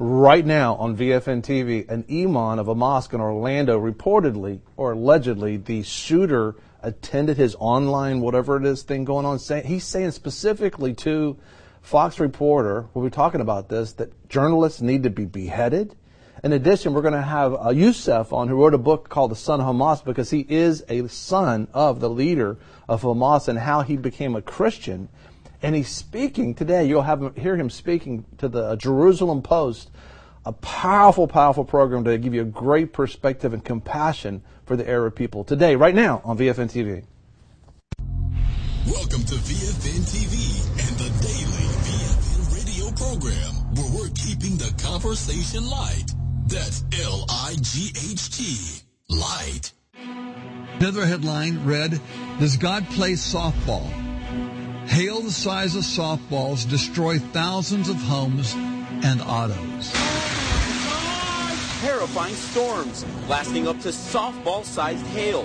right now on VFN TV, an imam of a mosque in Orlando reportedly or allegedly the shooter attended his online whatever it is thing going on. He's saying specifically to Fox reporter, we'll be talking about this, that journalists need to be beheaded. In addition, we're going to have Youssef on, who wrote a book called The Son of Hamas, because he is a son of the leader of Hamas and how he became a Christian. And he's speaking today. You'll hear him speaking to the Jerusalem Post, a powerful, powerful program to give you a great perspective and compassion for the Arab people today, right now on VFN TV. Welcome to VFN TV and the daily VFN radio program, where we're keeping the conversation light. That's L-I-G-H-T, light. Another headline read, "Does God play softball? Hail the size of softballs destroy thousands of homes and autos." Terrifying storms lasting up to softball-sized hail.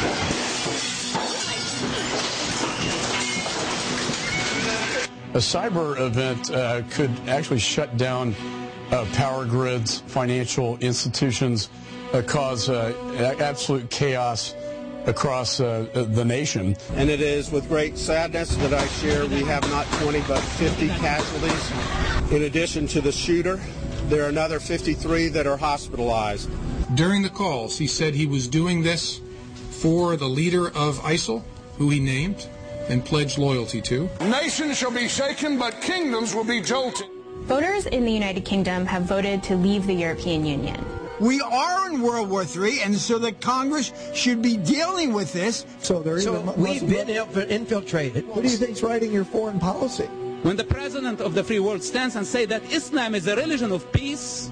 A cyber event could actually shut down power grids, financial institutions, cause absolute chaos across the nation. And it is with great sadness that I share we have not 20 but 50 casualties. In addition to the shooter, there are another 53 that are hospitalized. During the calls, he said he was doing this for the leader of ISIL, who he named and pledged loyalty to. Nations shall be shaken, but kingdoms will be jolted. Voters in the United Kingdom have voted to leave the European Union. We are in World War III, and so the Congress should be dealing with this. We've been infiltrated. What do you think is writing your foreign policy? When the president of the free world stands and says that Islam is a religion of peace,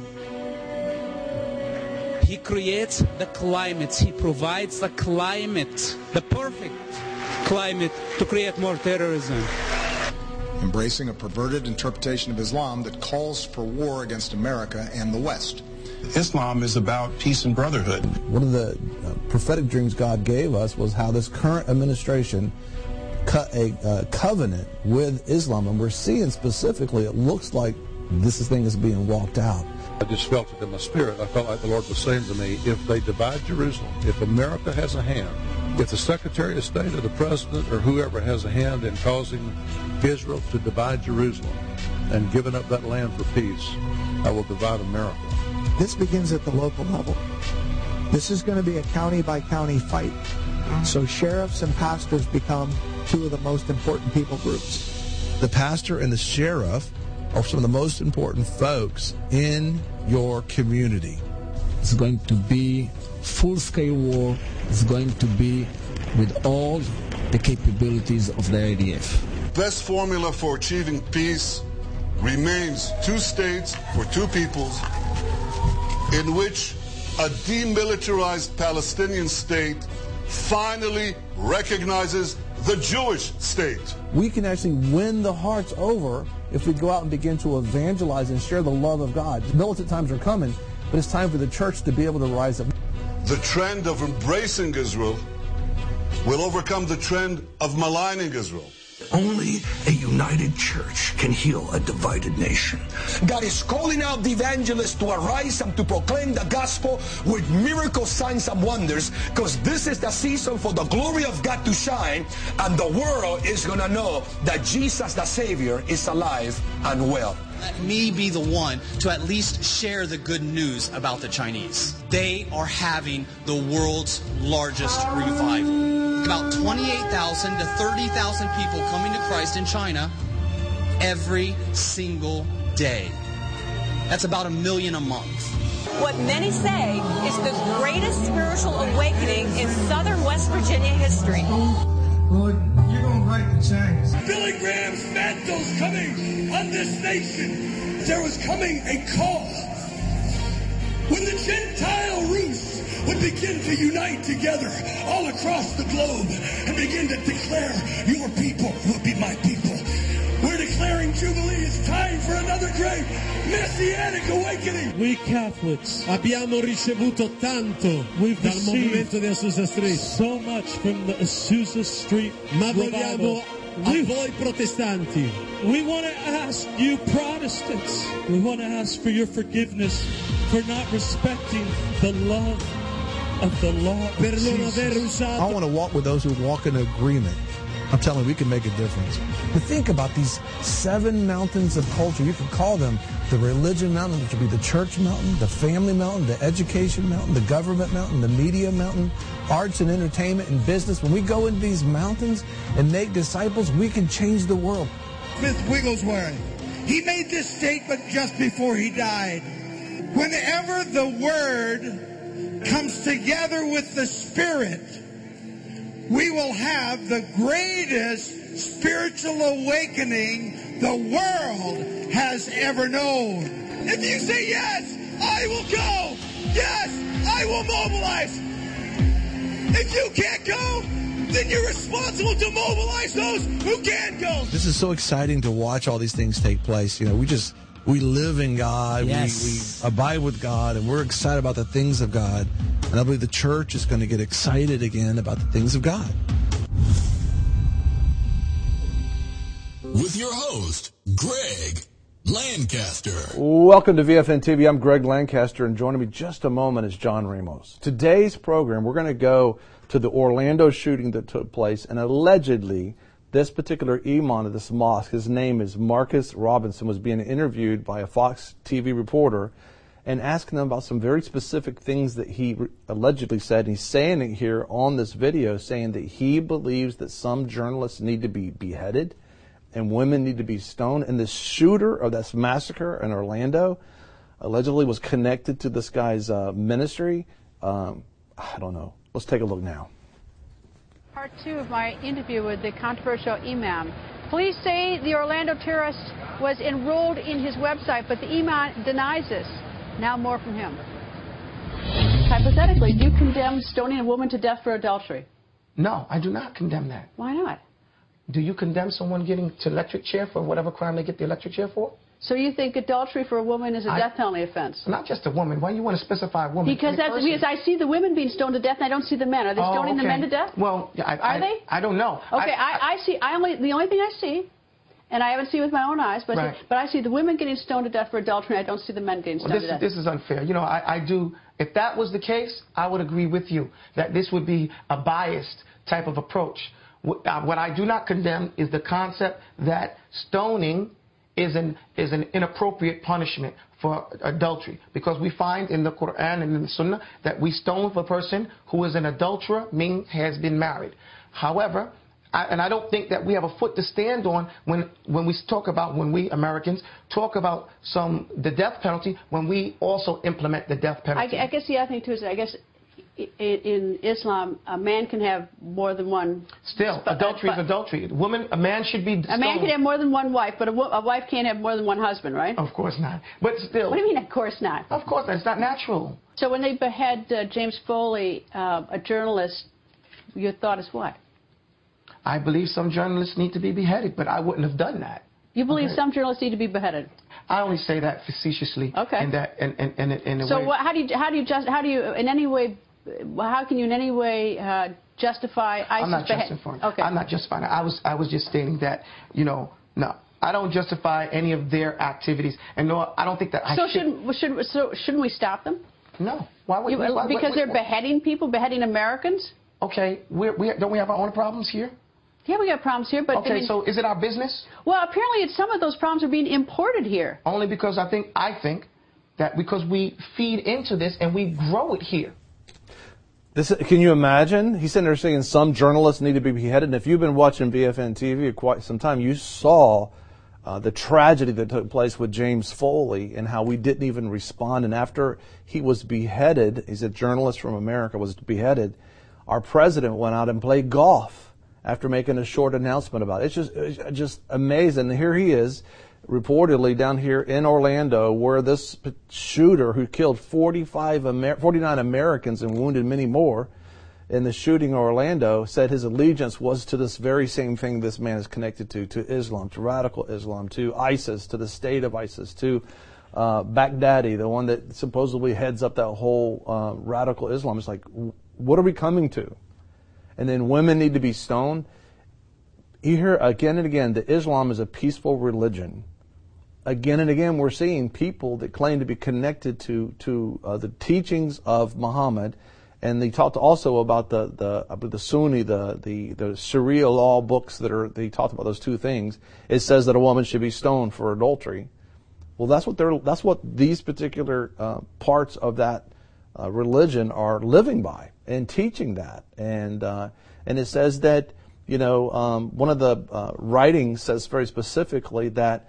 he creates the climate, he provides the climate, the perfect climate to create more terrorism. Embracing a perverted interpretation of Islam that calls for war against America and the West. Islam is about peace and brotherhood. One of the prophetic dreams God gave us was how this current administration cut a covenant with Islam, and we're seeing specifically it looks like this thing is being walked out. I just felt it in my spirit. I felt like the Lord was saying to me, if they divide Jerusalem, if America has a hand, if the Secretary of State or the President or whoever has a hand in causing Israel to divide Jerusalem and giving up that land for peace, I will divide America. This begins at the local level. This is going to be a county-by-county fight. So sheriffs and pastors become two of the most important people groups. The pastor and the sheriff are some of the most important folks in your community. It's going to be full-scale war. It's going to be with all the capabilities of the IDF. Best formula for achieving peace remains 2 states for 2 peoples, in which a demilitarized Palestinian state finally recognizes the Jewish state. We can actually win the hearts over if we go out and begin to evangelize and share the love of God. Militant times are coming, but it's time for the church to be able to rise up. The trend of embracing Israel will overcome the trend of maligning Israel. Only a united church can heal a divided nation. God is calling out the evangelists to arise and to proclaim the gospel with miracle signs and wonders, because this is the season for the glory of God to shine, and the world is going to know that Jesus the Savior is alive and well. Let me be the one to at least share the good news about the Chinese. They are having the world's largest revival. About 28,000 to 30,000 people coming to Christ in China every single day. That's about 1 million a month. What many say is the greatest spiritual awakening in southern West Virginia history. Lord, you're going to right the Chinese. Billy Graham's mantle's coming on this nation. There was coming a call when the Gentile Rus would begin to unite together all across the globe and begin to declare, your people will be my people. We're declaring Jubilee. It's time for another great Messianic awakening. We Catholics abbiamo ricevuto tanto dal movimento di Azusa Street. So much from the Azusa Street. Ma vogliamo a voi protestanti. We want to ask you Protestants, we want to ask for your forgiveness for not respecting the love of the law of Jesus. I want to walk with those who walk in agreement. I'm telling you, we can make a difference. But think about these 7 mountains of culture. You could call them the religion mountain, which would be the church mountain, the family mountain, the education mountain, the government mountain, the media mountain, arts and entertainment and business. When we go into these mountains and make disciples, we can change the world. Smith Wigglesworth, he made this statement just before he died. Whenever the Word comes together with the Spirit, we will have the greatest spiritual awakening the world has ever known. If you say yes, I will go. Yes, I will mobilize. If you can't go, then you're responsible to mobilize those who can go. This is so exciting to watch all these things take place. You know, we live in God, Yes. we abide with God, and we're excited about the things of God. And I believe the church is going to get excited again about the things of God. With your host, Greg Lancaster. Welcome to VFN TV. I'm Greg Lancaster, and joining me just a moment is John Ramos. Today's program, we're going to go to the Orlando shooting that took place, and allegedly, this particular imam of this mosque, his name is Marcus Robinson, was being interviewed by a Fox TV reporter and asking them about some very specific things that he allegedly said. And he's saying it here on this video, saying that he believes that some journalists need to be beheaded and women need to be stoned. And the shooter of this massacre in Orlando allegedly was connected to this guy's ministry. I don't know. Let's take a look now. Part 2 of my interview with the controversial imam. Police say the Orlando terrorist was enrolled in his website, but the imam denies this. Now more from him. Hypothetically, do you condemn stoning a woman to death for adultery? No, I do not condemn that. Why not? Do you condemn someone getting to electric chair for whatever crime they get the electric chair for? So you think adultery for a woman is a death penalty offense? Not just a woman. Why do you want to specify a woman? Because I see the women being stoned to death, and I don't see the men. Are they stoning the men to death? Well, are they? I don't know. Okay, I see. The only thing I see, and I haven't seen with my own eyes, but I see the women getting stoned to death for adultery. And I don't see the men getting stoned to death. This is unfair. You know, I do. If that was the case, I would agree with you that this would be a biased type of approach. What I do not condemn is the concept that stoning is an inappropriate punishment for adultery, because we find in the Quran and in the Sunnah that we stone a person who is an adulterer, meaning has been married. However, I don't think that we have a foot to stand on when we Americans talk about the death penalty, when we also implement the death penalty. I guess the other thing too is in Islam, a man can have more than one. Still, adultery is adultery. A man should be stoned. A man can have more than one wife, but a wife can't have more than one husband, right? Of course not. But still. What do you mean, of course not? Of course not. It's not natural. So when they behead James Foley, a journalist, your thought is what? I believe some journalists need to be beheaded, but I wouldn't have done that. You believe some journalists need to be beheaded? I only say that facetiously. Okay. How can you in any way justify ISIS? I'm not justifying. Okay. I'm not justifying it. I was just stating that, no, I don't justify any of their activities, and no, I don't think that shouldn't we stop them? No. Why would because they're beheading people, beheading Americans? Okay. Don't we have our own problems here? Yeah, we got problems here, but... Okay, so is it our business? Well, apparently some of those problems are being imported here. Only because I think that because we feed into this and we grow it here. Can you imagine? He's sitting there saying some journalists need to be beheaded. And if you've been watching BFN TV quite some time, you saw the tragedy that took place with James Foley and how we didn't even respond. And after he was beheaded, he's a journalist from America, was beheaded, our president went out and played golf after making a short announcement about it. It's just amazing. Here he is, reportedly down here in Orlando, where this shooter who killed 49 Americans and wounded many more in the shooting in Orlando said his allegiance was to this very same thing this man is connected to Islam, to radical Islam, to ISIS, to the state of ISIS, to Baghdadi, the one that supposedly heads up that whole radical Islam. It's like, what are we coming to? And then women need to be stoned. You hear again and again that Islam is a peaceful religion. Again and again, we're seeing people that claim to be connected to the teachings of Muhammad, and they talked also about the Sunni, the Sharia law books they talked about those two things. It says that a woman should be stoned for adultery. Well, that's what these particular parts of that religion are living by and teaching that, and it says that one of the writings says very specifically that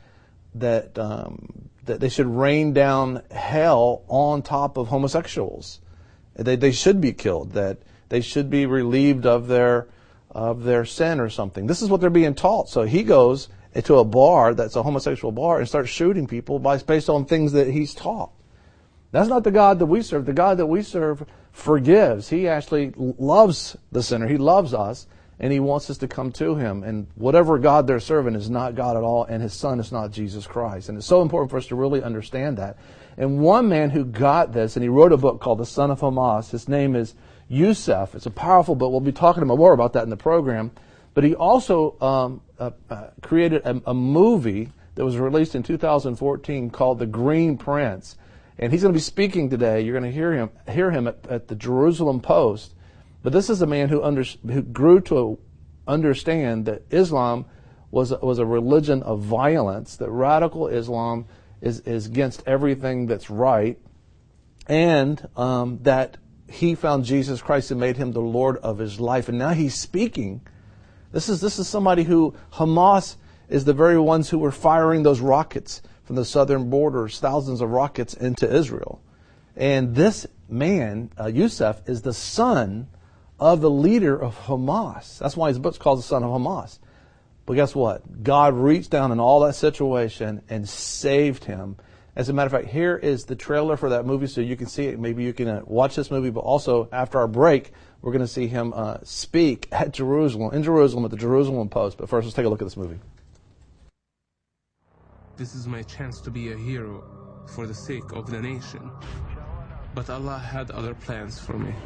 they should rain down hell on top of homosexuals. They should be killed. That they should be relieved of their sin or something. This is what they're being taught. So he goes into a bar that's a homosexual bar and starts shooting people based on things that he's taught. That's not the God that we serve. The God that we serve forgives. He actually loves the sinner. He loves us, and he wants us to come to him. And whatever God they're serving is not God at all, and his son is not Jesus Christ. And it's so important for us to really understand that. And one man who got this, and he wrote a book called The Son of Hamas. His name is Youssef. It's a powerful book. We'll be talking more about that in the program. But he also created a movie that was released in 2014 called The Green Prince. And he's going to be speaking today. You're going to hear him at the Jerusalem Post. But this is a man who grew to understand that Islam was a religion of violence, that radical Islam is against everything that's right, and that he found Jesus Christ and made him the Lord of his life. And now he's speaking. This is somebody who, Hamas is the very ones who were firing those rockets from the southern borders, thousands of rockets into Israel. And this man, Youssef, is the son of the leader of Hamas. That's why his book's called The Son of Hamas. But guess what? God reached down in all that situation and saved him. As a matter of fact, here is the trailer for that movie so you can see it. Maybe you can watch this movie, but also after our break, we're going to see him speak in Jerusalem at the Jerusalem Post. But first, let's take a look at this movie. This is my chance to be a hero for the sake of the nation. But Allah had other plans for me.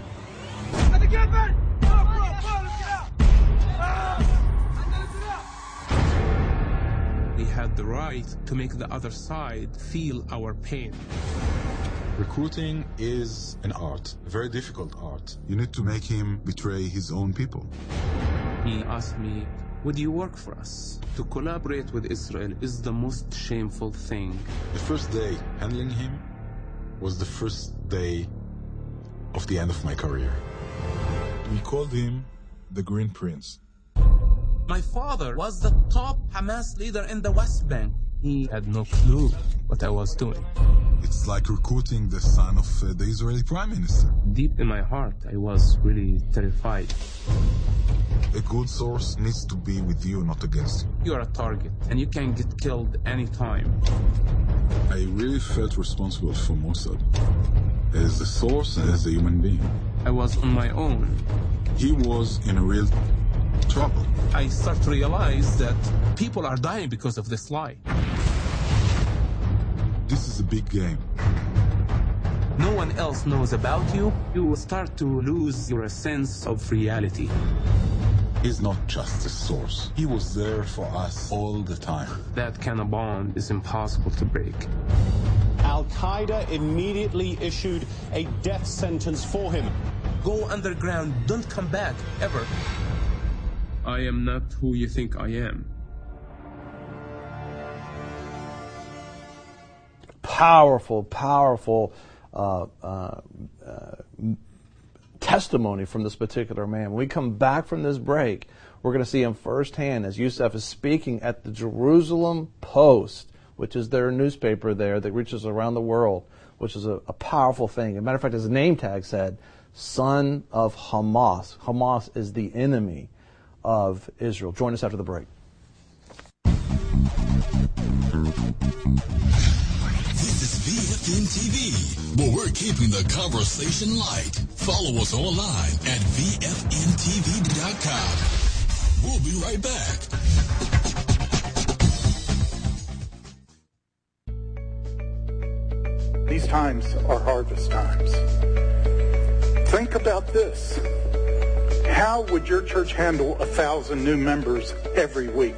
We had the right to make the other side feel our pain. Recruiting is an art, a very difficult art. You need to make him betray his own people. He asked me, would you work for us? To collaborate with Israel is the most shameful thing. The first day handling him was the first day of the end of my career. We called him the Green Prince. My father was the top Hamas leader in the West Bank. He had no clue what I was doing. It's like recruiting the son of the Israeli Prime Minister. Deep in my heart, I was really terrified. A good source needs to be with you, not against you. You are a target, and you can get killed anytime. I really felt responsible for Mossad, as a source and as a human being. I was on my own. He was in a real trouble. I start to realize that people are dying because of this lie. This is a big game. No one else knows about you. You start to lose your sense of reality. He's not just a source. He was there for us all the time. That kind of bond is impossible to break. Al-Qaeda immediately issued a death sentence for him. Go underground. Don't come back, ever. I am not who you think I am. Powerful testimony from this particular man. When we come back from this break, we're going to see him firsthand as Youssef is speaking at the Jerusalem Post, which is their newspaper there that reaches around the world, which is a powerful thing. As a matter of fact, his name tag said, Son of Hamas. Hamas is the enemy of Israel. Join us after the break. This is VFN TV, where we're keeping the conversation light. Follow us online at VFNTV.com. We'll be right back. These times are harvest times. Think about this. How would your church handle 1,000 new members every week?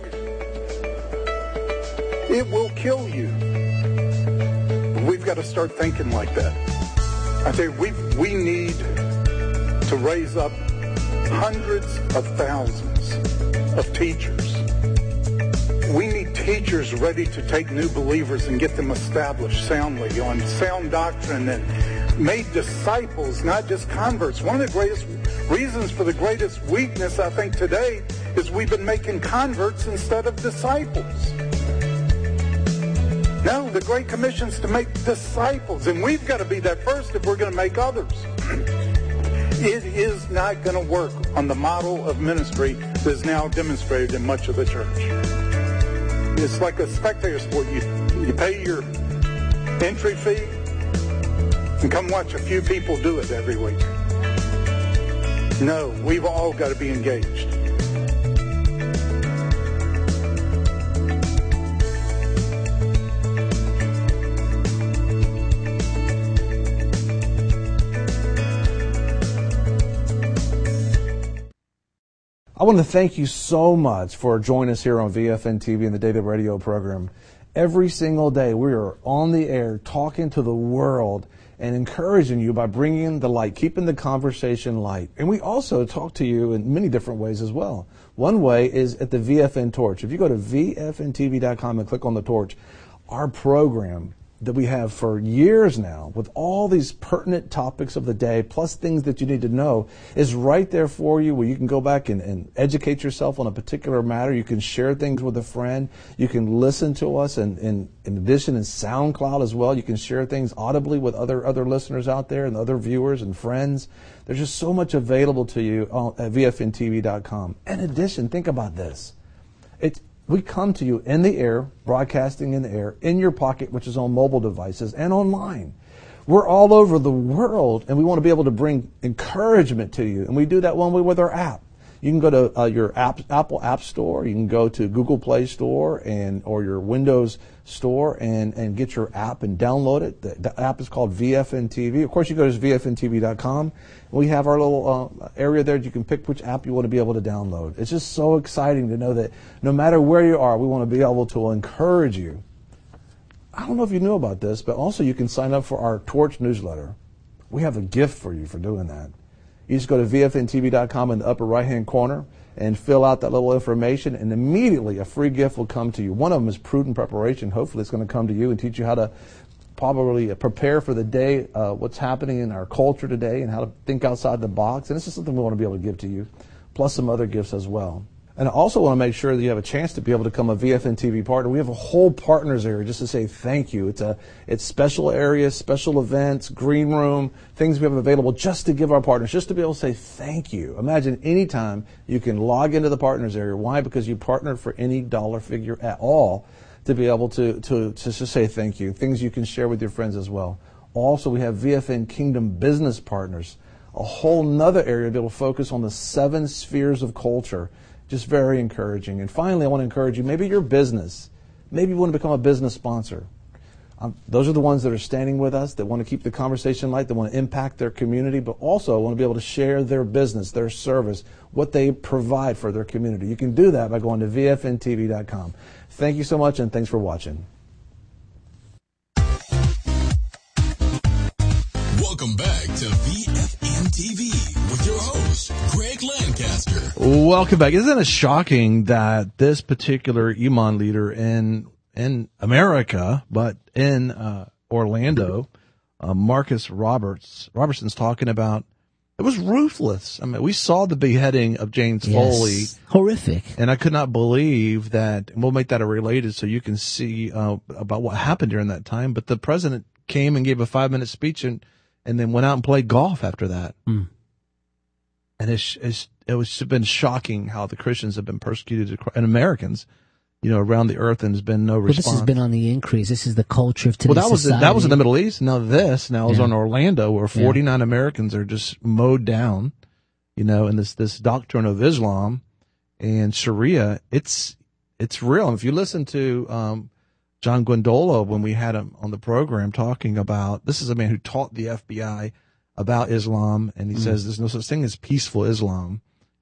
It will kill you. We've got to start thinking like that. I tell you, we need to raise up hundreds of thousands of teachers. We need teachers ready to take new believers and get them established soundly on sound doctrine and made disciples, not just converts. One of the greatest reasons for the greatest weakness, I think, today is we've been making converts instead of disciples. No, the Great Commission is to make disciples, and we've got to be that first if we're going to make others. It is not going to work on the model of ministry that is now demonstrated in much of the church. It's like a spectator sport. You pay your entry fee and come watch a few people do it every week. No, we've all got to be engaged. I want to thank you so much for joining us here on VFN TV and the Daily Radio program. Every single day we are on the air talking to the world and encouraging you by bringing the light, keeping the conversation light. And we also talk to you in many different ways as well. One way is at the VFN Torch. If you go to VFNTV.com and click on the torch, our program that we have for years now with all these pertinent topics of the day plus things that you need to know is right there for you, where you can go back and educate yourself on a particular matter. You can share things with a friend. You can listen to us and in addition in SoundCloud as well. You can share things audibly with other listeners out there and other viewers and friends. There's just so much available to you at VFNTV.com. In addition, think about this. We come to you in the air, broadcasting in the air, in your pocket, which is on mobile devices, and online. We're all over the world, and we want to be able to bring encouragement to you. And we do that one way with our app. You can go to your Apple App Store. You can go to Google Play Store or your Windows Store and get your app and download it. The app is called VFN TV. Of course, you go to VFNTV.com. We have our little area there that you can pick which app you want to be able to download. It's just so exciting to know that no matter where you are, we want to be able to encourage you. I don't know if you knew about this, but also you can sign up for our Torch newsletter. We have a gift for you for doing that. You just go to VFNTV.com in the upper right-hand corner and fill out that little information, and immediately a free gift will come to you. One of them is Prudent Preparation. Hopefully it's going to come to you and teach you how to probably prepare for the day, what's happening in our culture today, and how to think outside the box. And this is something we want to be able to give to you, plus some other gifts as well. And I also want to make sure that you have a chance to be able to become a VFN TV partner. We have a whole partners area just to say thank you. It's special areas, special events, green room, things we have available just to give our partners, just to be able to say thank you. Imagine any time you can log into the partners area. Why? Because you partner for any dollar figure at all to be able to just say thank you. Things you can share with your friends as well. Also, we have VFN Kingdom Business Partners, a whole nother area that will focus on the 7 spheres of culture. Just very encouraging. And finally, I want to encourage you, maybe your business, maybe you want to become a business sponsor. Those are the ones that are standing with us, that want to keep the conversation light, that want to impact their community, but also want to be able to share their business, their service, what they provide for their community. You can do that by going to VFNTV.com. Thank you so much, and thanks for watching. Welcome back to VFN TV with your host, Greg Lancaster. Welcome back. Isn't it shocking that this particular Iman leader in America, but in Orlando, Marcus Robertson's talking about, it was ruthless. I mean, we saw the beheading of James Foley. Horrific. And I could not believe that, and we'll make that a related so you can see about what happened during that time. But the president came and gave a 5-minute speech and then went out and played golf after that. Mm. And it's been shocking how the Christians have been persecuted, and Americans, around the earth, and there's been no response. This has been on the increase. This is the culture of today's society. That was in the Middle East. Now is on Orlando, where 49 Americans are just mowed down, in this doctrine of Islam and Sharia. It's real. And if you listen to John Guandola, when we had him on the program talking about, this is a man who taught the FBI about Islam, and he says there's no such thing as peaceful Islam.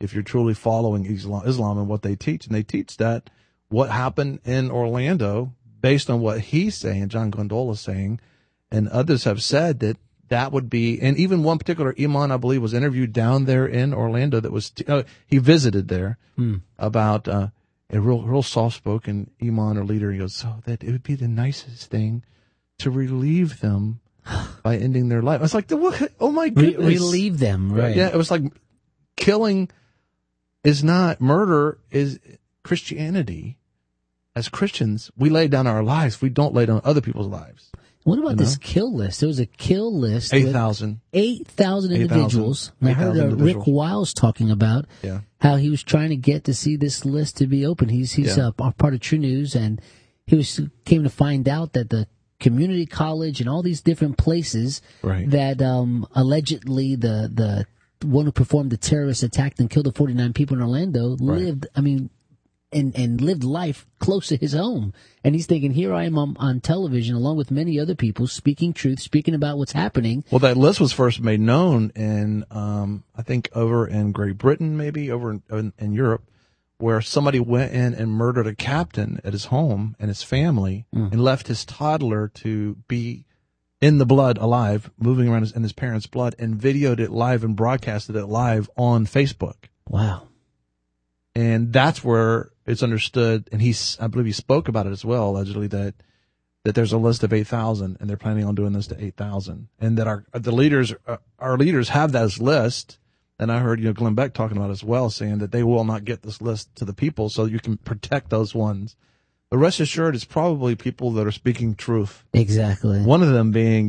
if you're truly following Islam and what they teach. And they teach that what happened in Orlando, based on what he's saying, John Gondola is saying, and others have said that would be, and even one particular imam, I believe, was interviewed down there in Orlando that was, he visited there about a real soft-spoken imam or leader. He goes, so that it would be the nicest thing to relieve them by ending their life. I was like, what? Oh my goodness. Relieve them, right. Yeah, it was like killing is not, murder is Christianity. As Christians, we lay down our lives. We don't lay down other people's lives. What about this kill list? There was a kill list. 8,000. 8,000 individuals. I heard Rick Wiles talking about how he was trying to get to see this list to be open. He's part of True News, and he came to find out that the community college and all these different places that allegedly the one who performed the terrorist attack and killed the 49 people in Orlando lived, and lived life close to his home. And he's thinking, here I am on television along with many other people speaking truth, speaking about what's happening. Well, that list was first made known in, I think, over in Great Britain, maybe over in Europe, where somebody went in and murdered a captain at his home and his family and left his toddler to be in the blood alive, moving around in his parents' blood, and videoed it live and broadcasted it live on Facebook. Wow. And that's where it's understood, and I believe he spoke about it as well, allegedly, that there's a list of 8,000, and they're planning on doing this to 8,000, and that our leaders have that list. And I heard Glenn Beck talking about it as well, saying that they will not get this list to the people, so you can protect those ones. But rest assured, it's probably people that are speaking truth. Exactly. One of them being,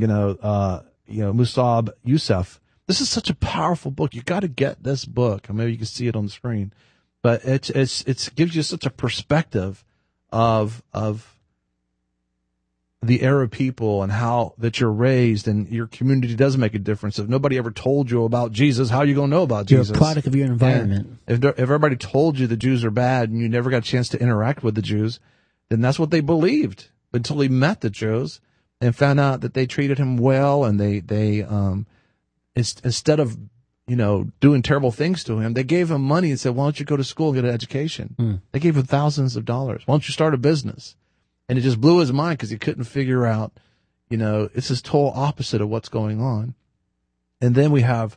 Musab Youssef. This is such a powerful book. You got to get this book. Maybe you can see it on the screen. But it gives you such a perspective of the Arab people and how that you're raised, and your community does make a difference. If nobody ever told you about Jesus, how are you going to know about Jesus? You're a product of your environment. And if everybody told you the Jews are bad and you never got a chance to interact with the Jews, then that's what they believed until he met the Jews and found out that they treated him well, and they instead of doing terrible things to him, they gave him money and said, why don't you go to school and get an education? They gave him thousands of dollars. Why don't you start a business? And it just blew his mind because he couldn't figure out, it's this total opposite of what's going on. And then we have,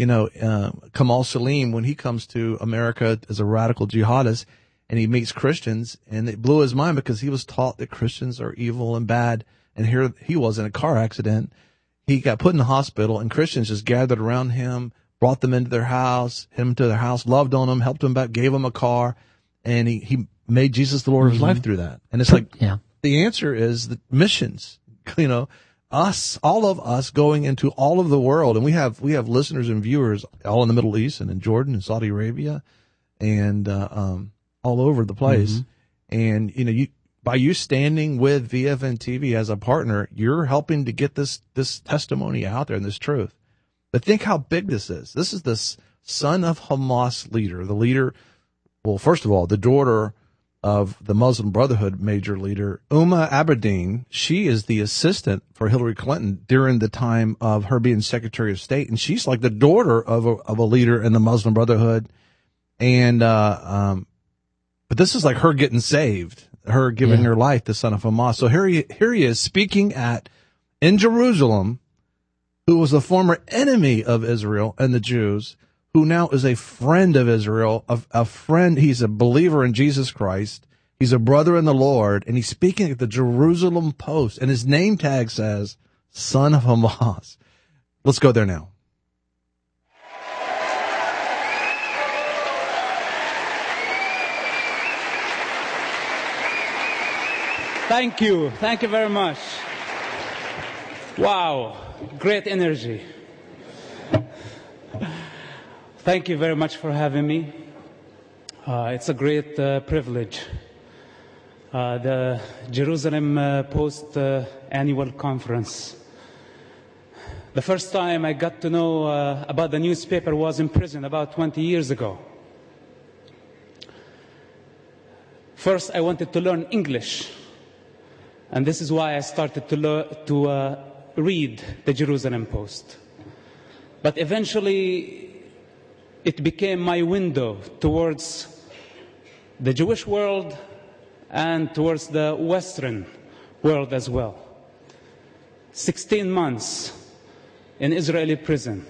Kamal Salim, when he comes to America as a radical jihadist, and he meets Christians, and it blew his mind because he was taught that Christians are evil and bad. And here he was in a car accident. He got put in the hospital, and Christians just gathered around him, brought them into their house, loved on them, helped them back, gave them a car, and he made Jesus the Lord of his life through that. And it's like, the answer is the missions, all of us going into all of the world. And we have listeners and viewers all in the Middle East and in Jordan and Saudi Arabia and, all over the place. And, by you standing with VFN TV as a partner, you're helping to get this testimony out there and this truth. But think how big this is. This is the son of Hamas leader, first of all, the daughter of the Muslim Brotherhood major leader, Uma Abedin. She is the assistant for Hillary Clinton during the time of her being Secretary of State. And she's like the daughter of a leader in the Muslim Brotherhood. And, but this is like her getting saved, her giving her life to son of Hamas. So here he is speaking in Jerusalem, who was a former enemy of Israel and the Jews, who now is a friend of Israel, a friend. He's a believer in Jesus Christ. He's a brother in the Lord, and he's speaking at the Jerusalem Post, and his name tag says, son of Hamas. Let's go there now. Thank you. Thank you very much. Wow. Great energy. Thank you very much for having me. It's a great privilege. The Jerusalem Post annual conference. The first time I got to know about the newspaper was in prison about 20 years ago. First, I wanted to learn English. And this is why I started to read the Jerusalem Post. But eventually, it became my window towards the Jewish world and towards the Western world as well. 16 months in Israeli prison,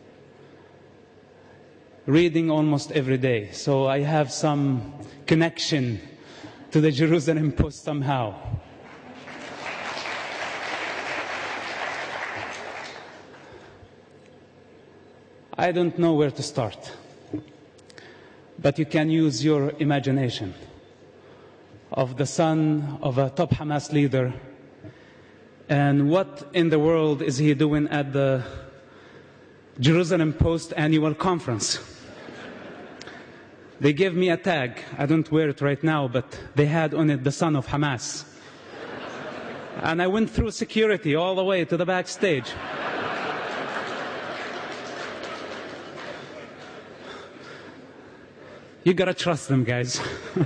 reading almost every day. So I have some connection to the Jerusalem Post somehow. I don't know where to start, but you can use your imagination of the son of a top Hamas leader, and what in the world is he doing at the Jerusalem Post annual conference? They gave me a tag. I don't wear it right now, but they had on it the son of Hamas. And I went through security all the way to the backstage. You gotta trust them, guys.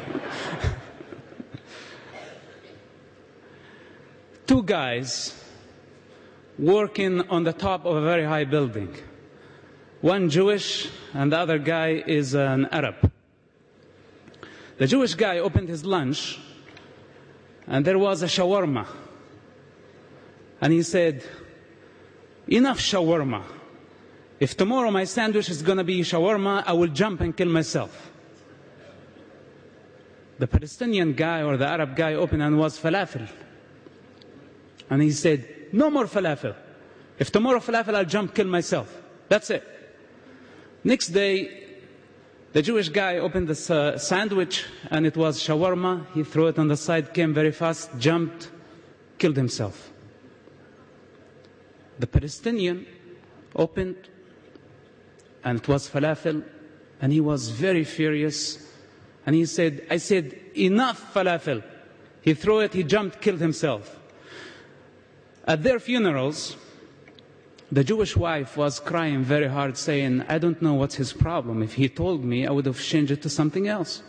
Two guys working on the top of a very high building. One Jewish and the other guy is an Arab. The Jewish guy opened his lunch and there was a shawarma. And he said, "Enough shawarma. If tomorrow my sandwich is going to be shawarma, I will jump and kill myself." The Palestinian guy or the Arab guy opened and was falafel. And he said, "No more falafel. If tomorrow falafel, I'll jump, kill myself. That's it." Next day, the Jewish guy opened the sandwich and it was shawarma. He threw it on the side, came very fast, jumped, killed himself. The Palestinian opened and it was falafel, and he was very furious. And he said, "I said, enough falafel." He threw it, he jumped, killed himself. At their funerals, the Jewish wife was crying very hard, saying, "I don't know what's his problem. If he told me, I would have changed it to something else."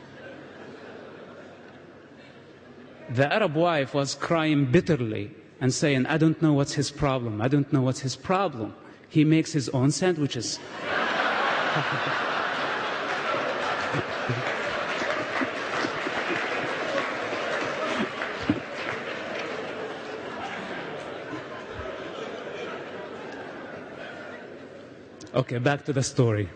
The Arab wife was crying bitterly and saying, "I don't know what's his problem. I don't know what's his problem. He makes his own sandwiches." Okay, back to the story.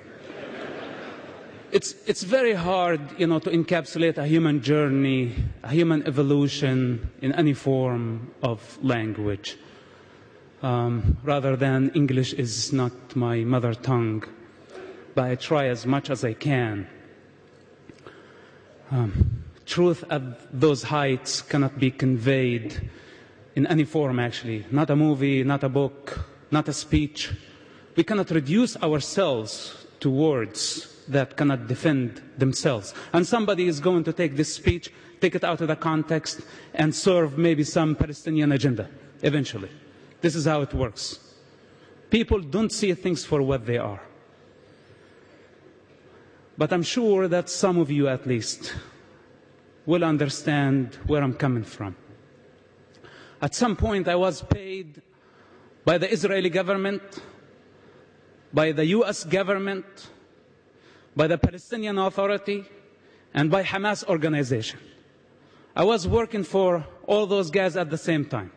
It's very hard, to encapsulate a human journey, a human evolution in any form of language. Rather than English is not my mother tongue, but I try as much as I can. Truth at those heights cannot be conveyed in any form, actually. Not a movie, not a book, not a speech. We cannot reduce ourselves to words that cannot defend themselves. And somebody is going to take this speech, take it out of the context, and serve maybe some Palestinian agenda, eventually. This is how it works. People don't see things for what they are. But I'm sure that some of you, at least, will understand where I'm coming from. At some point, I was paid by the Israeli government, by the US government, by the Palestinian Authority, and by Hamas organization. I was working for all those guys at the same time.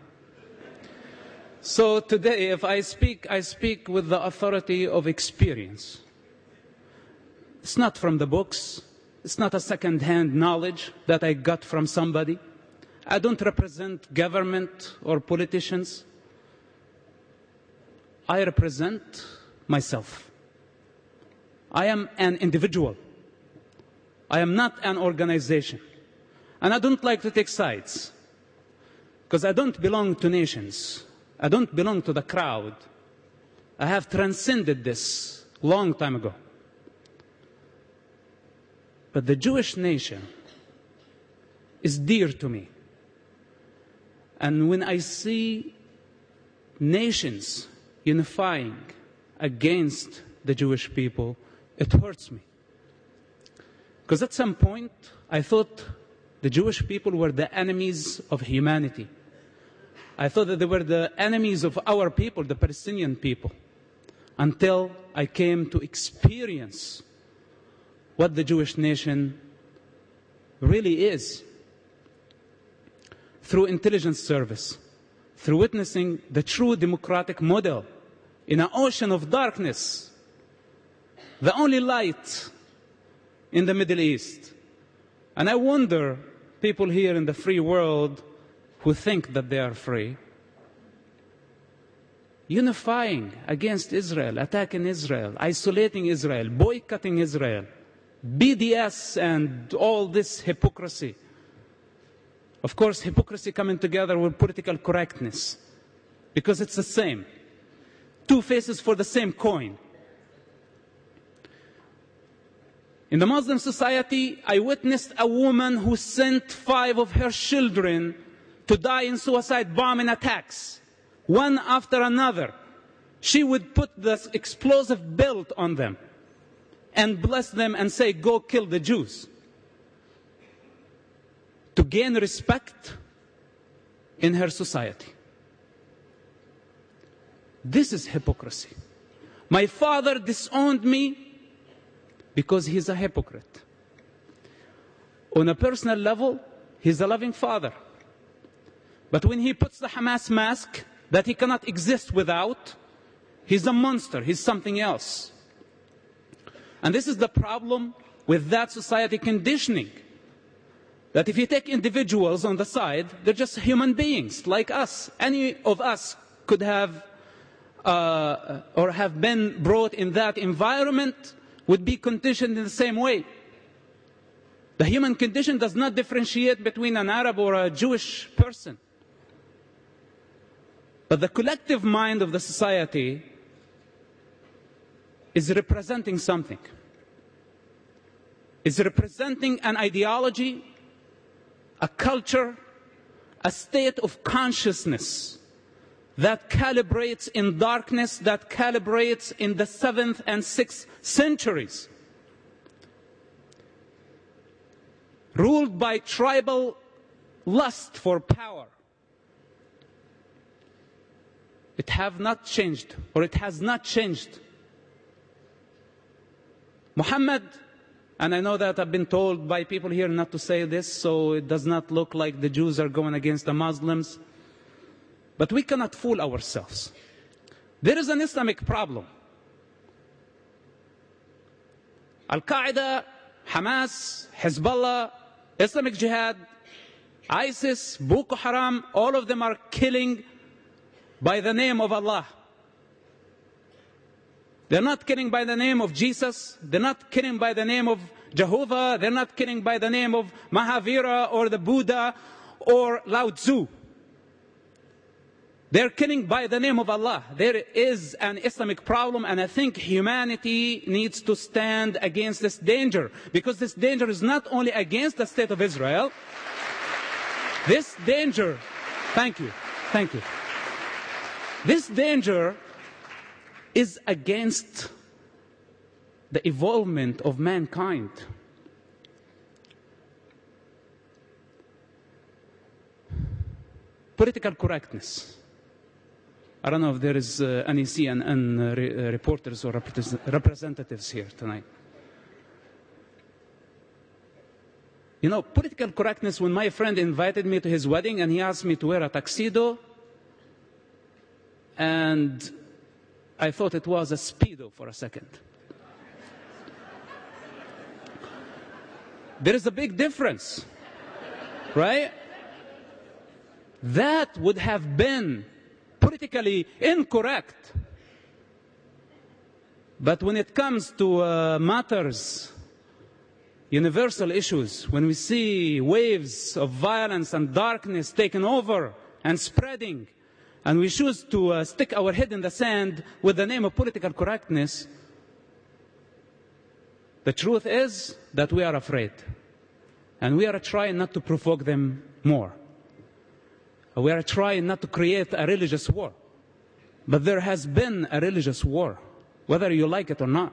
So today, if I speak, I speak with the authority of experience. It's not from the books. It's not a second-hand knowledge that I got from somebody. I don't represent government or politicians. I represent myself. I am an individual. I am not an organization. And I don't like to take sides, because I don't belong to nations. I don't belong to the crowd. I have transcended this long time ago. But the Jewish nation is dear to me. And when I see nations unifying against the Jewish people, it hurts me. Because at some point, I thought the Jewish people were the enemies of humanity. I thought that they were the enemies of our people, the Palestinian people. until I came to experience what the Jewish nation really is. Through intelligence service, through witnessing the true democratic model in an ocean of darkness, the only light in the Middle East. And I wonder, people here in the free world who think that they are free, unifying against Israel, attacking Israel, isolating Israel, boycotting Israel, BDS and all this hypocrisy. Of course, hypocrisy coming together with political correctness, because it's the same. Two faces for the same coin. In the Muslim society, I witnessed a woman who sent 5 of her children to die in suicide bombing attacks, one after another. She would put the explosive belt on them and bless them and say, "Go kill the Jews," to gain respect in her society. This is hypocrisy. My father disowned me because he's a hypocrite. On a personal level, he's a loving father. But when he puts the Hamas mask that he cannot exist without, he's a monster, he's something else. And this is the problem with that society conditioning. That if you take individuals on the side, they're just human beings like us. Any of us could have or have been brought in that environment, would be conditioned in the same way. The human condition does not differentiate between an Arab or a Jewish person. But the collective mind of the society is representing something. Is representing an ideology, a culture, a state of consciousness that calibrates in darkness, that calibrates in the 7th and 6th centuries. Ruled by tribal lust for power. It have not changed, or it has not changed. Muhammad, and I know that I've been told by people here not to say this, so it does not look like the Jews are going against the Muslims. But we cannot fool ourselves. There is an Islamic problem. Al-Qaeda, Hamas, Hezbollah, Islamic Jihad, ISIS, Boko Haram, all of them are killing by the name of Allah. They're not killing by the name of Jesus. They're not killing by the name of Jehovah. They're not killing by the name of Mahavira or the Buddha or Lao Tzu. They're killing by the name of Allah. There is an Islamic problem, and I think humanity needs to stand against this danger, because this danger is not only against the state of Israel. This danger, thank you. This danger is against the evolvement of mankind. Political correctness. I don't know if there is any CNN reporters or representatives here tonight. You know, political correctness, when my friend invited me to his wedding and he asked me to wear a tuxedo, and I thought it was a Speedo for a second. There is a big difference, right? That would have been politically incorrect. But when it comes to matters, universal issues, when we see waves of violence and darkness taking over and spreading, and we choose to stick our head in the sand with the name of political correctness, the truth is that we are afraid. And we are trying not to provoke them more. We are trying not to create a religious war. But there has been a religious war, whether you like it or not.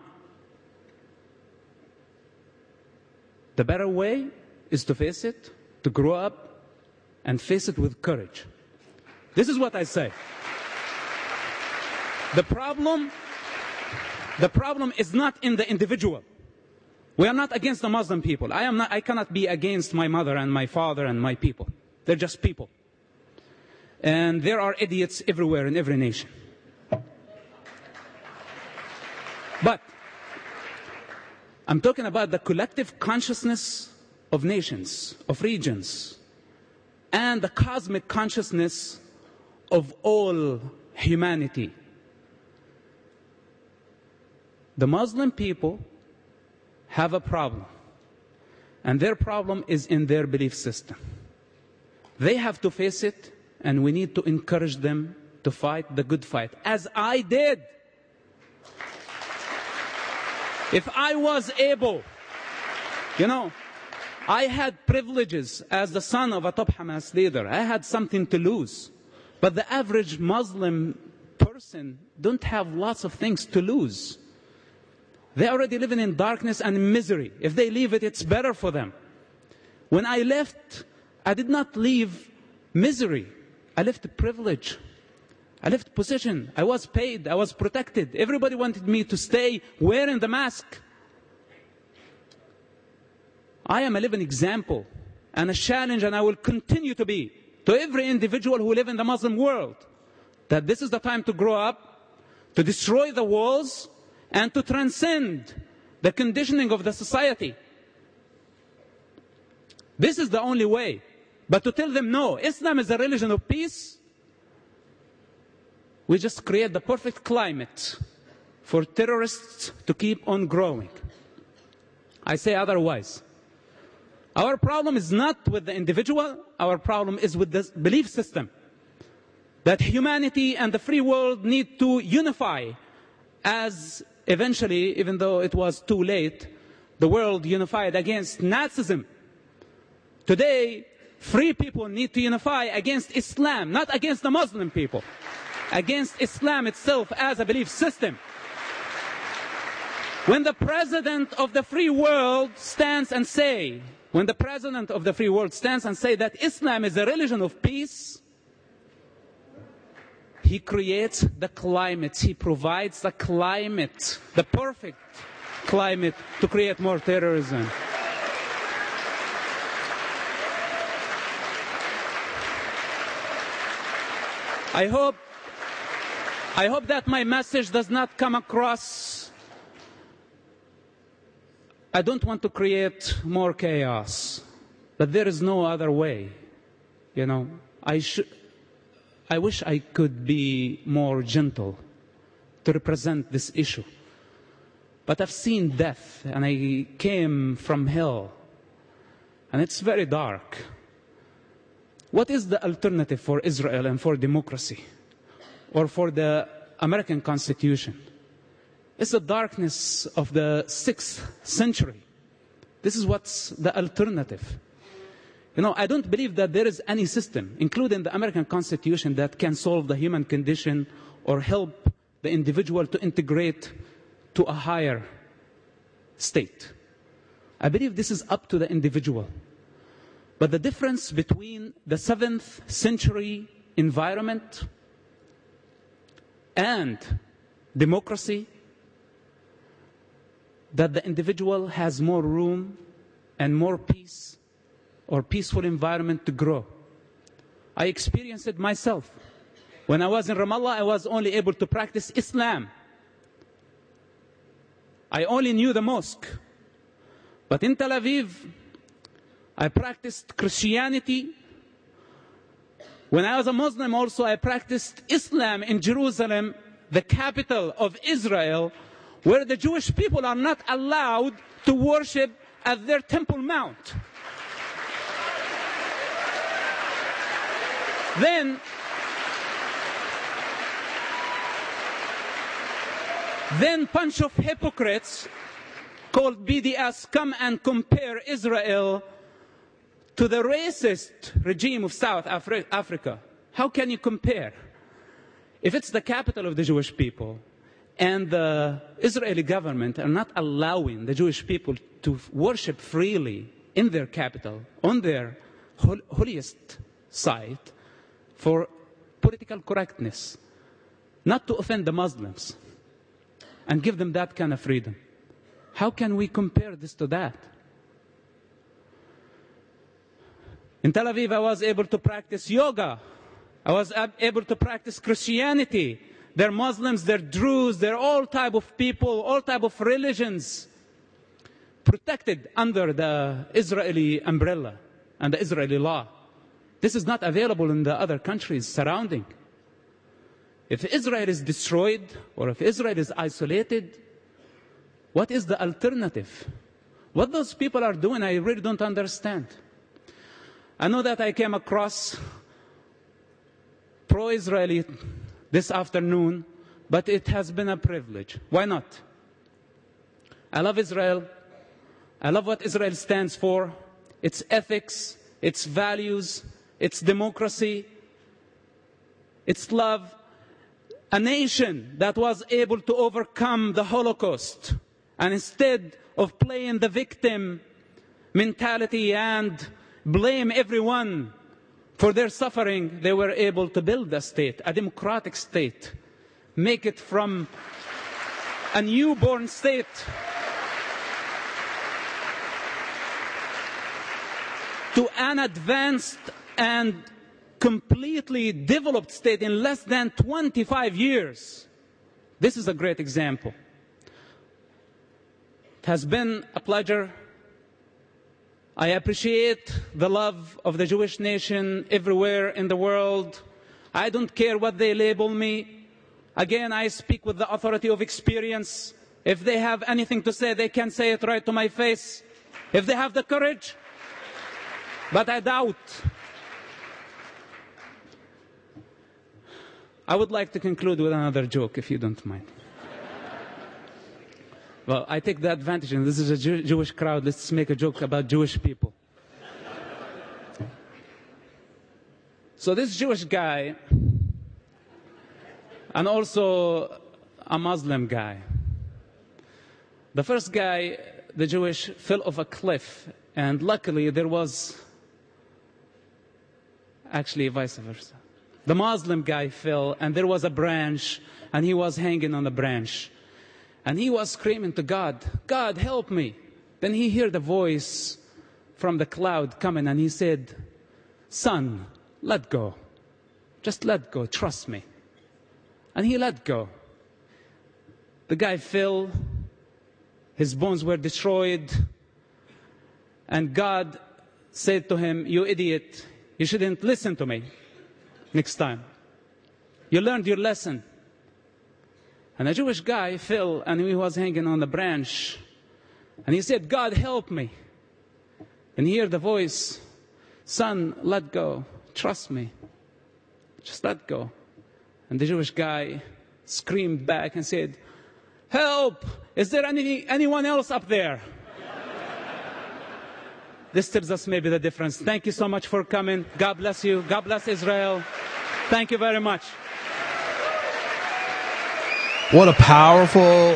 The better way is to face it, to grow up, and face it with courage. This is what I say. The problem The problem is not in the individual. We are not against the Muslim people. I cannot be against my mother and my father and my people. They're just people. And there are idiots everywhere in every nation. But I'm talking about the collective consciousness of nations, of regions, and the cosmic consciousness of all humanity. The Muslim people have a problem, and their problem is in their belief system. They have to face it, and we need to encourage them to fight the good fight, as I did. If I was able, I had privileges as the son of a top Hamas leader. I had something to lose. But the average Muslim person don't have lots of things to lose. They're already living in darkness and misery. If they leave it, it's better for them. When I left, I did not leave misery. I left privilege. I left position. I was paid. I was protected. Everybody wanted me to stay wearing the mask. I am a living example and a challenge, and I will continue to be, to every individual who lives in the Muslim world, that this is the time to grow up, to destroy the walls, and to transcend the conditioning of the society. This is the only way. But to tell them, no, Islam is a religion of peace, we just create the perfect climate for terrorists to keep on growing. I say otherwise. Our problem is not with the individual, our problem is with the belief system. That humanity and the free world need to unify, as eventually, even though it was too late, the world unified against Nazism. Today, free people need to unify against Islam, not against the Muslim people. Against Islam itself as a belief system. When the president of the free world stands and say that Islam is a religion of peace, he creates the climate, he provides the climate, the perfect climate to create more terrorism. I hope that my message does not come across. I don't want to create more chaos, but there is no other way. I wish I could be more gentle to represent this issue. But I've seen death, and I came from hell, and it's very dark. What is the alternative for Israel and for democracy? Or for the American Constitution? It's the darkness of the 6th century. This is what's the alternative. I don't believe that there is any system, including the American Constitution, that can solve the human condition or help the individual to integrate to a higher state. I believe this is up to the individual. But the difference between the 7th century environment and democracy, that the individual has more room and more peace or peaceful environment to grow. I experienced it myself. When I was in Ramallah, I was only able to practice Islam. I only knew the mosque. But in Tel Aviv, I practiced Christianity. When I was a Muslim also, I practiced Islam in Jerusalem, the capital of Israel, where the Jewish people are not allowed to worship at their Temple Mount. Then bunch of hypocrites called BDS come and compare Israel to the racist regime of South Africa. How can you compare? If it's the capital of the Jewish people and the Israeli government are not allowing the Jewish people to worship freely in their capital, on their holiest site, for political correctness, not to offend the Muslims. and give them that kind of freedom. How can we compare this to that? In Tel Aviv, I was able to practice yoga. I was able to practice Christianity. They're Muslims, they're Druze, they're all type of people, all type of religions, protected under the Israeli umbrella and the Israeli law. This is not available in the other countries surrounding. If Israel is destroyed, or if Israel is isolated, what is the alternative? What those people are doing, I really don't understand. I know that I came across pro-Israeli this afternoon, but it has been a privilege. Why not? I love Israel. I love what Israel stands for, its ethics, its values, its democracy, its love. A nation that was able to overcome the Holocaust, and instead of playing the victim mentality and blame everyone for their suffering, they were able to build a state, a democratic state, make it from a newborn state to an advanced and completely developed state in less than 25 years. This is a great example. It has been a pleasure. I appreciate the love of the Jewish nation everywhere in the world. I don't care what they label me. Again, I speak with the authority of experience. If they have anything to say, they can say it right to my face. If they have the courage. But I doubt. I would like to conclude with another joke, if you don't mind. Well, I take the advantage, and this is a Jewish crowd. Let's make a joke about Jewish people. So this Jewish guy, and also a Muslim guy. The first guy, the Jewish, fell off a cliff, and luckily there was actually vice versa. The Muslim guy fell, and there was a branch, and he was hanging on the branch. And he was screaming to God, God, help me. Then he heard a voice from the cloud coming, and he said, son, let go. Just let go, trust me. And he let go. The guy fell, his bones were destroyed, and God said to him, you idiot, you shouldn't listen to me next time. You learned your lesson. And a Jewish guy fell, and he was hanging on the branch. And he said, God, help me. And he heard the voice, son, let go. Trust me. Just let go. And the Jewish guy screamed back and said, help! Is there anyone else up there? This tells us maybe the difference. Thank you so much for coming. God bless you. God bless Israel. Thank you very much. What a powerful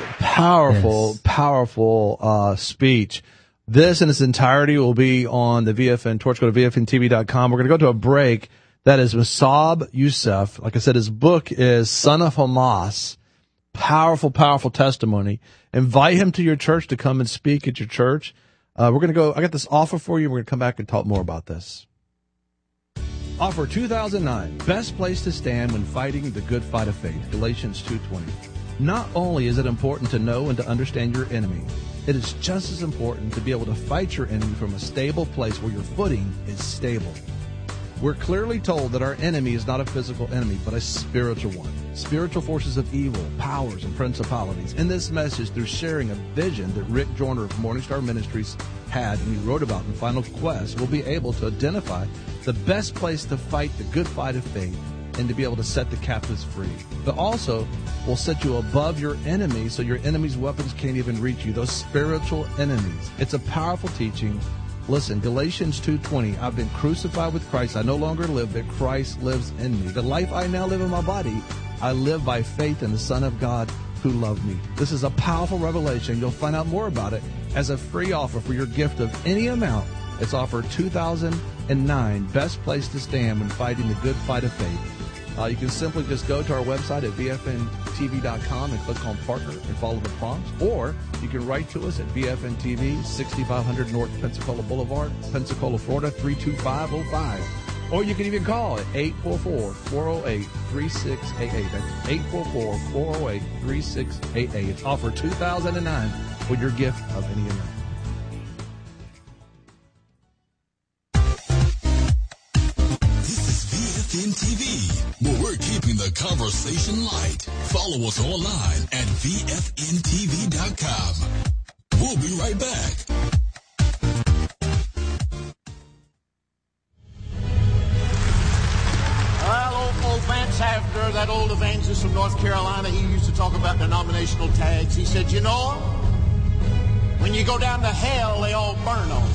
speech. This in its entirety will be on the VFN Torch. Go to VFNTV.com. We're going to go to a break. That is Musab Youssef. Like I said, his book is Son of Hamas. Powerful testimony. Invite him to your church to come and speak at your church. We're going to go, I got this offer for you. We're going to come back and talk more about this. Offer 2009. Best place to stand when fighting the good fight of faith. Galatians 2:20. Not only is it important to know and to understand your enemy, it is just as important to be able to fight your enemy from a stable place where your footing is stable. We're clearly told that our enemy is not a physical enemy, but a spiritual one. Spiritual forces of evil, powers, and principalities. In this message, through sharing a vision that Rick Joyner of Morningstar Ministries had and he wrote about in Final Quest, we'll be able to identify the best place to fight the good fight of faith and to be able to set the captives free. But also, will set you above your enemy so your enemy's weapons can't even reach you, those spiritual enemies. It's a powerful teaching. Listen, Galatians 2:20, I've been crucified with Christ. I no longer live, but Christ lives in me. The life I now live in my body, I live by faith in the Son of God who loved me. This is a powerful revelation. You'll find out more about it as a free offer for your gift of any amount. It's offer 2009, best place to stand when fighting the good fight of faith. You can simply just go to our website at VFNTV.com and click on Partner and follow the prompts. Or you can write to us at VFN-TV, 6500 North Pensacola Boulevard, Pensacola, Florida, 32505. Or you can even call at 844-408-3688. That's 844-408-3688. It's offer 2009 with your gift of any amount. VFN-TV, where we're keeping the conversation light. Follow us online at VFNTV.com. We'll be right back. Well, old Vance Havner, that old evangelist from North Carolina, he used to talk about denominational tags. He said, you know, when you go down to hell, they all burn on.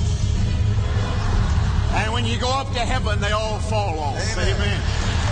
And when you go up to heaven, they all fall off. Amen. Amen.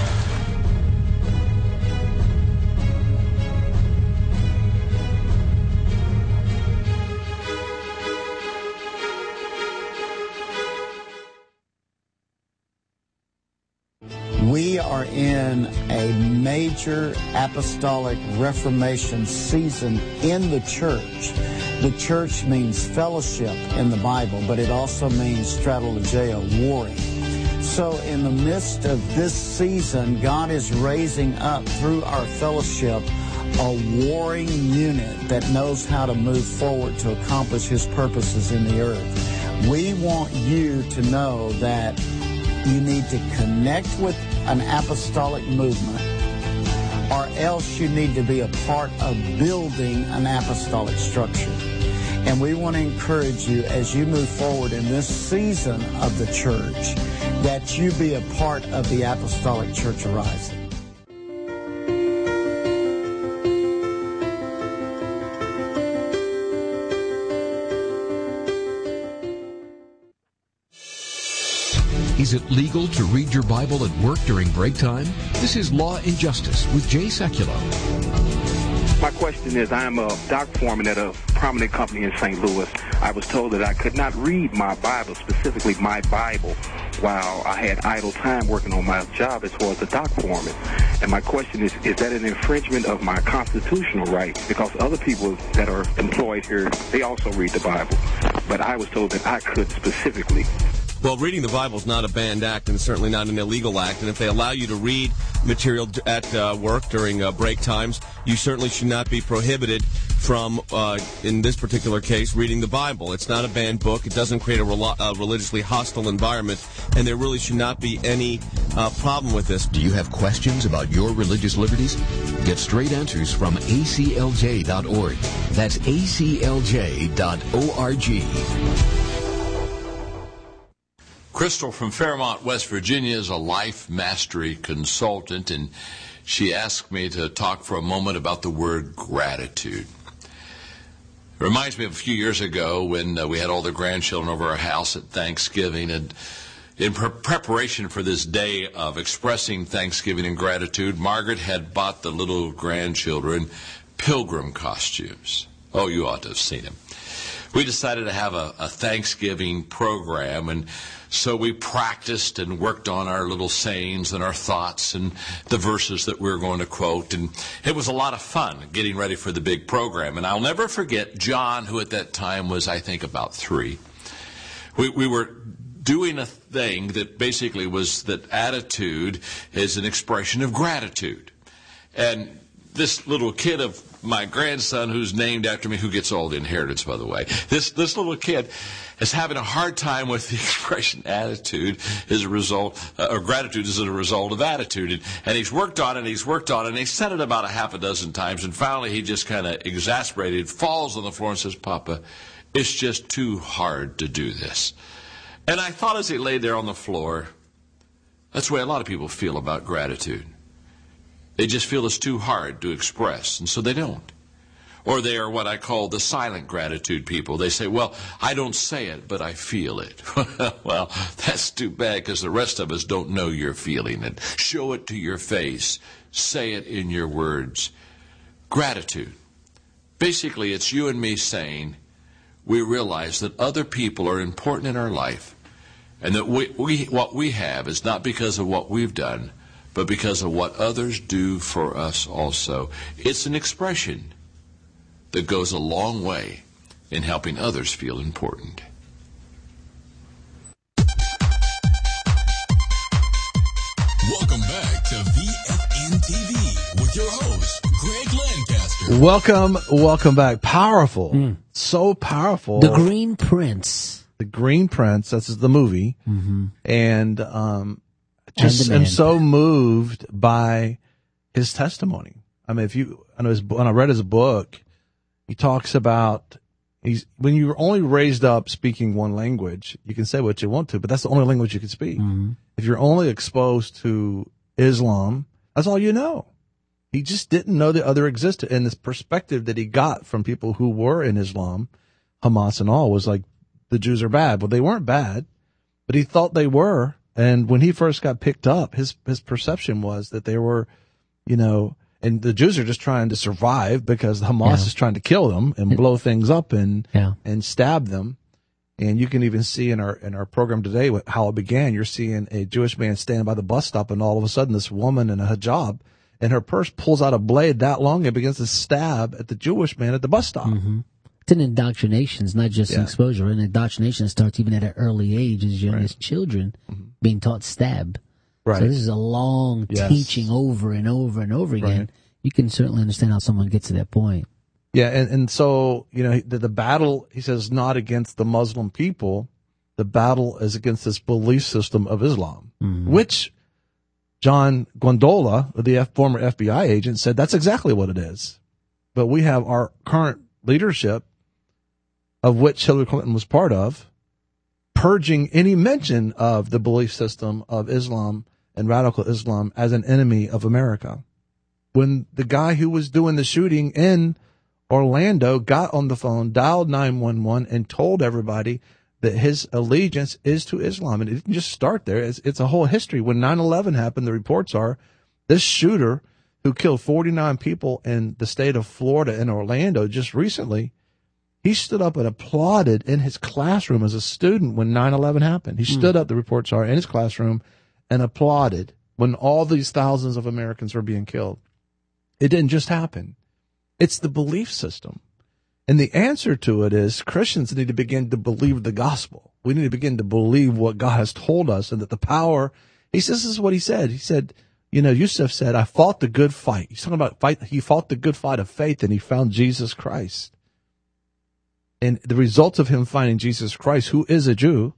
We are in a major apostolic reformation season in the church. The church means fellowship in the Bible, but it also means strategeo, warring. So in the midst of this season, God is raising up through our fellowship a warring unit that knows how to move forward to accomplish His purposes in the earth. We want you to know that you need to connect with an apostolic movement, or else you need to be a part of building an apostolic structure. And we want to encourage you as you move forward in this season of the church that you be a part of the apostolic church arising. Is it legal to read your Bible at work during break time? This is Law and Justice with Jay Sekulow. My question is, I am a dock foreman at a prominent company in St. Louis. I was told that I could not read my Bible, specifically my Bible, while I had idle time working on my job as far as a dock foreman. And my question is that an infringement of my constitutional right? Because other people that are employed here, they also read the Bible. But I was told that I could specifically. Well, reading the Bible is not a banned act and certainly not an illegal act. And if they allow you to read material at work during break times, you certainly should not be prohibited from, in this particular case, reading the Bible. It's not a banned book. It doesn't create a religiously hostile environment, and there really should not be any problem with this. Do you have questions about your religious liberties? Get straight answers from aclj.org. That's aclj.org. Crystal from Fairmont, West Virginia is a life mastery consultant, and she asked me to talk for a moment about the word gratitude. It reminds me of a few years ago when we had all the grandchildren over our house at Thanksgiving, and in preparation for this day of expressing thanksgiving and gratitude, Margaret had bought the little grandchildren pilgrim costumes. Oh, you ought to have seen them. We decided to have a Thanksgiving program, and so we practiced and worked on our little sayings and our thoughts and the verses that we were going to quote. And it was a lot of fun getting ready for the big program. And I'll never forget John, who at that time was, I think, about 3. We were doing a thing that basically was that attitude is an expression of gratitude. And this little kid of my grandson, who's named after me, who gets all the inheritance, by the way, this little kid is having a hard time with the expression attitude as a result, or gratitude as a result of attitude. And he's worked on it, and he said it about a half a dozen times, and finally he just kind of exasperated, falls on the floor and says, "Papa, it's just too hard to do this." And I thought as he lay there on the floor, that's the way a lot of people feel about gratitude. They just feel it's too hard to express, and so they don't. Or they are what I call the silent gratitude people. They say, well, I don't say it, but I feel it. Well, that's too bad, because the rest of us don't know you're feeling it. Show it to your face. Say it in your words. Gratitude. Basically, it's you and me saying we realize that other people are important in our life, and that what we have is not because of what we've done, but because of what others do for us also. It's an expression that goes a long way in helping others feel important. Welcome back to VFN TV with your host, Greg Lancaster. Welcome back. Powerful. So powerful. The Green Prince. The Green Prince. That's the movie. Mm-hmm. And just am so moved by his testimony. I mean, when I read his book, he talks about when you're only raised up speaking one language, you can say what you want to, but that's the only language you can speak. Mm-hmm. If you're only exposed to Islam, that's all you know. He just didn't know the other existed. And this perspective that he got from people who were in Islam, Hamas and all, was like, the Jews are bad. Well, they weren't bad, but he thought they were. And when he first got picked up, his perception was that they were, and the Jews are just trying to survive because Hamas is trying to kill them and blow things up and stab them. And you can even see in our program today how it began. You're seeing a Jewish man stand by the bus stop, and all of a sudden this woman in a hijab and her purse pulls out a blade that long and begins to stab at the Jewish man at the bus stop. Mm-hmm. It's an indoctrination. It's not just exposure. An indoctrination starts even at an early age, as young as children being taught stab. Right. So this is a long teaching over and over and over again. Right. You can certainly understand how someone gets to that point. Yeah, and so, the battle, he says, not against the Muslim people. The battle is against this belief system of Islam, which John Gondola, the former FBI agent, said that's exactly what it is. But we have our current leadership, of which Hillary Clinton was part of, purging any mention of the belief system of Islam and radical Islam as an enemy of America. When the guy who was doing the shooting in Orlando got on the phone, dialed 911, and told everybody that his allegiance is to Islam. And it didn't just start there. It's a whole history. When 9/11 happened, the reports are this shooter who killed 49 people in the state of Florida in Orlando just recently, he stood up and applauded in his classroom as a student when 9/11 happened. He stood up, the reports are, in his classroom and applauded when all these thousands of Americans were being killed. It didn't just happen. It's the belief system. And the answer to it is Christians need to begin to believe the gospel. We need to begin to believe what God has told us, and that the power, he says, this is what he said. He said, Yusuf said, I fought the good fight. He's talking about fight. He fought the good fight of faith, and he found Jesus Christ. And the result of him finding Jesus Christ, who is a Jew,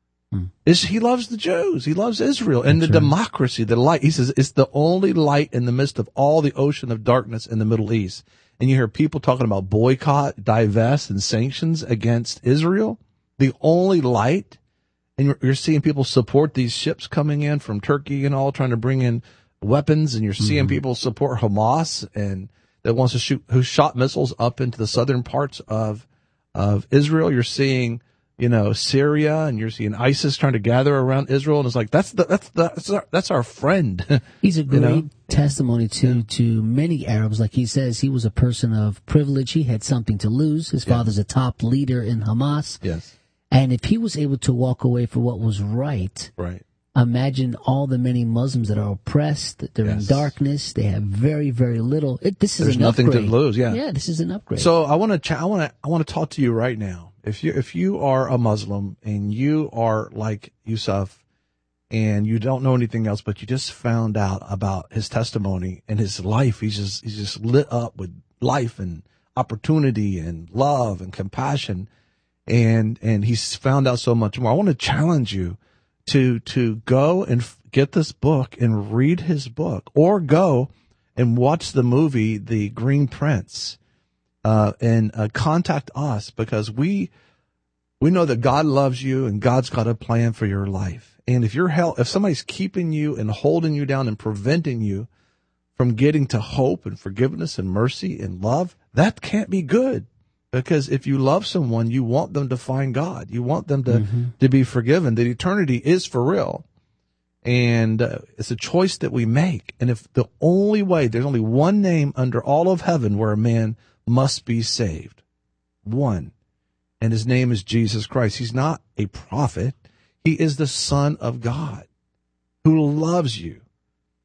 is he loves the Jews. He loves Israel and the democracy, the light. He says it's the only light in the midst of all the ocean of darkness in the Middle East. And you hear people talking about boycott, divest, and sanctions against Israel. The only light. And you're seeing people support these ships coming in from Turkey and all, trying to bring in weapons. And you're seeing people support Hamas and that wants to who shot missiles up into the southern parts of Israel. You're seeing, Syria, and you're seeing ISIS trying to gather around Israel. And it's like, that's our friend. He's a great testimony to many Arabs. Like he says, he was a person of privilege. He had something to lose. His father's a top leader in Hamas. Yes. And if he was able to walk away for what was right, imagine all the many Muslims that are oppressed, they're in darkness, they have very, very little. There's nothing upgrade. to lose. Yeah, this is an upgrade. So I want to talk to you right now. If you are a Muslim and you are like Yusuf and you don't know anything else, but you just found out about his testimony and his life, he's just lit up with life and opportunity and love and compassion, and he's found out so much more. I want to challenge you to go and get this book and read his book, or go and watch the movie The Green Prince. And contact us, because we know that God loves you and God's got a plan for your life. And if somebody's keeping you and holding you down and preventing you from getting to hope and forgiveness and mercy and love, that can't be good. Because if you love someone, you want them to find God. You want them to be forgiven. That eternity is for real. And it's a choice that we make. And if there's only one name under all of heaven where a man must be saved. One. And his name is Jesus Christ. He's not a prophet. He is the Son of God who loves you.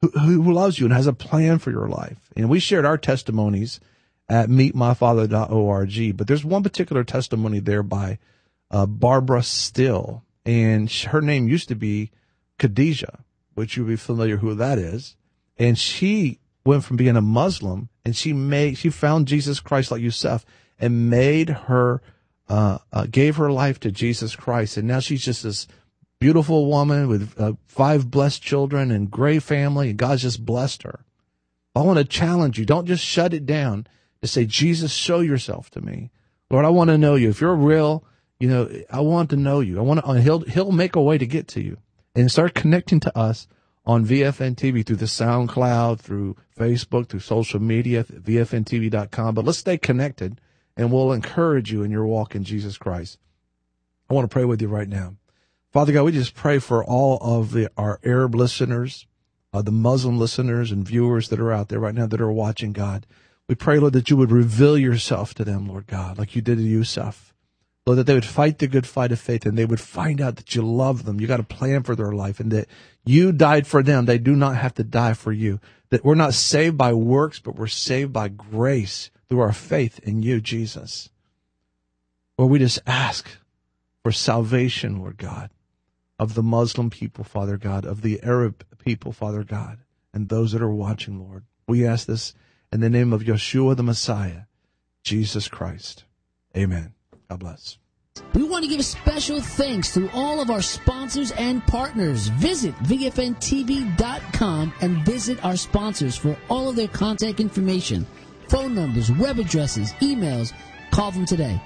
who loves you and has a plan for your life. And we shared our testimonies at meetmyfather.org, but there's one particular testimony there by Barbara Still, and her name used to be Khadijah, which you'll be familiar who that is. And she went from being a Muslim, and she found Jesus Christ like Yusuf, and made her gave her life to Jesus Christ, and now she's just this beautiful woman with 5 blessed children and great family, and God's just blessed her. I want to challenge you. Don't just shut it down. To say, Jesus, show yourself to me. Lord, I want to know you. If you're real, I want to know you. He'll make a way to get to you. And start connecting to us on VFN TV through the SoundCloud, through Facebook, through social media, VFNTV.com. But let's stay connected, and we'll encourage you in your walk in Jesus Christ. I want to pray with you right now. Father God, we just pray for all of our Arab listeners, the Muslim listeners and viewers that are out there right now that are watching, God. We pray, Lord, that you would reveal yourself to them, Lord God, like you did to Yusuf. Lord, that they would fight the good fight of faith, and they would find out that you love them. You got a plan for their life, and that you died for them. They do not have to die for you. That we're not saved by works, but we're saved by grace through our faith in you, Jesus. Lord, we just ask for salvation, Lord God, of the Muslim people, Father God, of the Arab people, Father God, and those that are watching, Lord. We ask this in the name of Yeshua the Messiah, Jesus Christ. Amen. God bless. We want to give special thanks to all of our sponsors and partners. Visit VFNTV.com and visit our sponsors for all of their contact information, phone numbers, web addresses, emails. Call them today.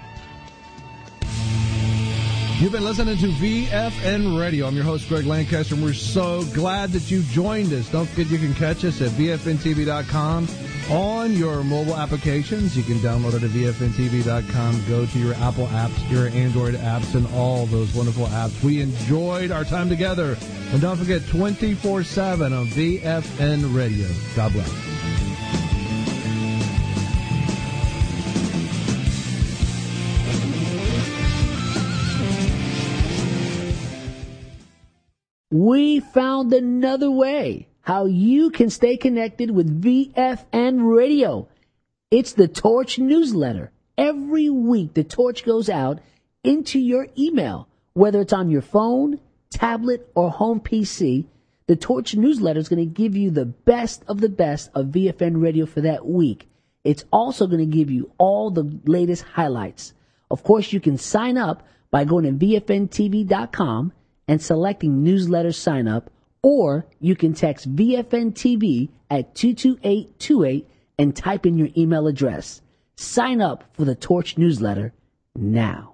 You've been listening to VFN Radio. I'm your host, Greg Lancaster, and we're so glad that you joined us. Don't forget you can catch us at VFNTV.com on your mobile applications. You can download it at VFNTV.com. Go to your Apple apps, your Android apps, and all those wonderful apps. We enjoyed our time together. And don't forget, 24/7 on VFN Radio. God bless. We found another way how you can stay connected with VFN Radio. It's the Torch newsletter. Every week, the Torch goes out into your email, whether it's on your phone, tablet, or home PC. The Torch newsletter is going to give you the best of VFN Radio for that week. It's also going to give you all the latest highlights. Of course, you can sign up by going to VFNTV.com and selecting newsletter sign up, or you can text VFN TV at 22828 and type in your email address. Sign up for the Torch newsletter now.